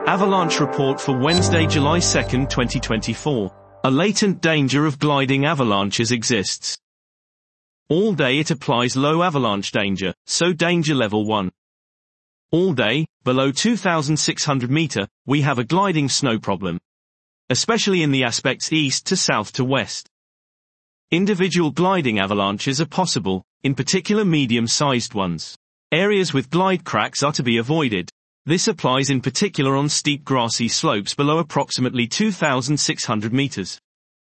Avalanche report for Wednesday, July 2, 2024. A latent danger of gliding avalanches exists. All day it applies low avalanche danger, so danger level 1. All day, below 2,600 meter, we have a gliding snow problem. Especially in the aspects east to south to west. Individual gliding avalanches are possible, in particular medium-sized ones. Areas with glide cracks are to be avoided. This applies in particular on steep grassy slopes below approximately 2,600 meters.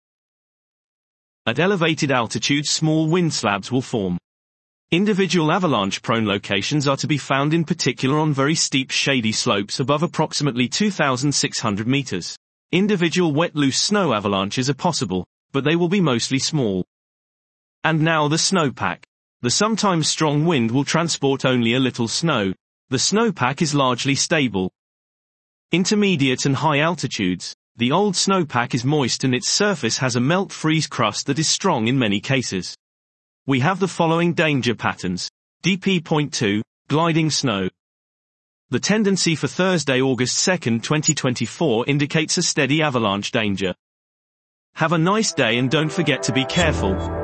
At elevated altitudes, small wind slabs will form. Individual avalanche-prone locations are to be found in particular on very steep shady slopes above approximately 2,600 meters. Individual wet loose snow avalanches are possible, but they will be mostly small. And now the snowpack. The sometimes strong wind will transport only a little snow. The snowpack is largely stable. Intermediate and high altitudes, the old snowpack is moist and its surface has a melt-freeze crust that is strong in many cases. We have the following danger patterns. DP.2, gliding snow. The tendency for Thursday, August 2, 2024 indicates a steady avalanche danger. Have a nice day and don't forget to be careful.